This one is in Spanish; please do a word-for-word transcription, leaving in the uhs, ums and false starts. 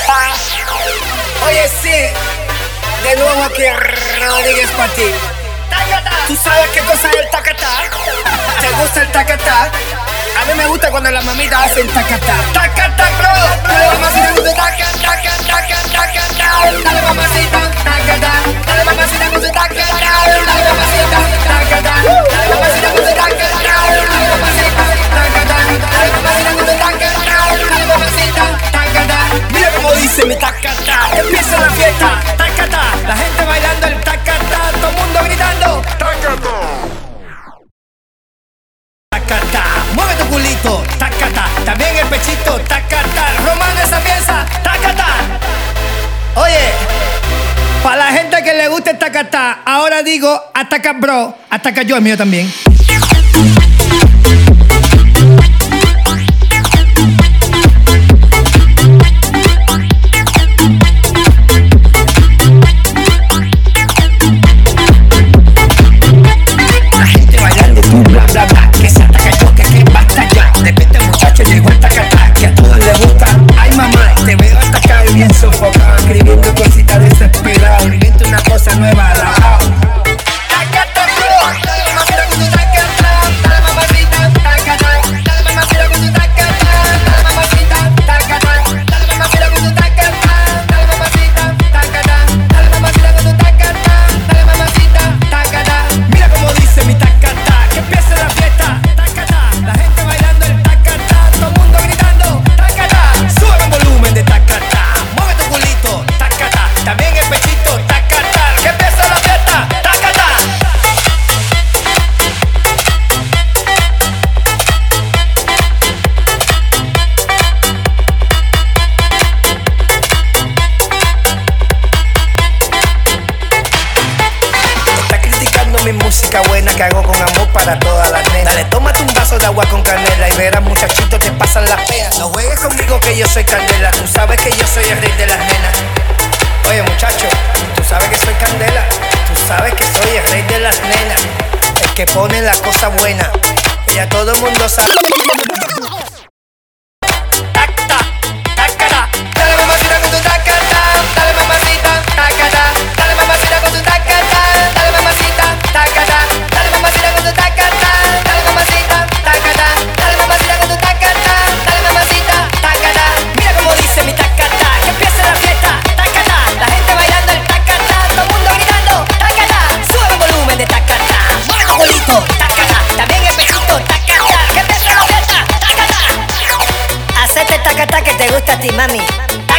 Oye, sí, de nuevo aquí Rodríguez para ti. ¿Tú sabes qué cosa es el tacatá? ¿Te gusta el tacatá? A mí me gusta cuando las mamitas hacen tacatá. Tacatá, bro. Dale mamacita con tu taca, taca, taca, taca, taca. Dale mamacita, tacatá. Dale mamacita con tu tacatá. Dale mamacita, tacatá. Dale mamacita con tu tacatá. Dale mamacita, tacatá. Dale mamacita con tu tacatá. Dale mamacita, tacatá. Mira cómo dice mi tacatá. Empieza la fiesta, tacatá. La gente bailando el tacatá. Todo el mundo gritando tacatá. Tacatá, mueve tu culito, tacatá, también el pechito, tacatá, romando esa pieza, tacatá. Oye, para la gente que le guste el tacatá, ahora digo ataca bro, ataca yo, el mío también. Bien sofocado, escribiendo cositas desesperadas, escribiendo una cosa nueva a la house. Tacatá, bro, dale mamacita con tu tacatá, dale mamacita, tacatá, dale mamacita con tu tacatá, dale mamacita, tacatá, dale mamacita con tu tacatá, dale mamacita, tacatá, dale mamacita con tu tacatá, dale mamacita, tacatá. Mira cómo dice mi tacatá, que empiece la fiesta, tacatá, la gente bailando el tacatá, todo el mundo gritando tacatá, sube el volumen de tacatá. Tacatá, también el pechito, tacatá, que empieza la fiesta, tacatá. Está criticando mi música buena que hago con amor para todas las nenas. Dale, tómate un vaso de agua con canela y verás muchachitos te pasan las peas. No juegues conmigo que yo soy candela, tú sabes que yo soy el rey de las nenas. Oye muchacho, tú sabes que soy candela, tú sabes que soy el rey de las nenas, el que pone la cosa buena, y ya todo el mundo sabe. Tacatá, tacatá, dale mamacita con tu tacatá, dale mamacita, tacatá, dale mamacita con tu tacatá, dale mamacita, tacatá, dale mamacita con tu tacatá, dale mamacita, tacatá, dale mamacita con tu tacatá, dale mamacita, tacatá. Mira cómo dice mi tacatá, que empiece la fiesta. La gente bailando el tacatá, todo el mundo gritando tacatá, sube el volumen de tacatá, mueve tu culito, tacatá, también el pechito, tacatá, que empieza la fiesta, tacatá. Hacete tacatá que te gusta a ti, mami.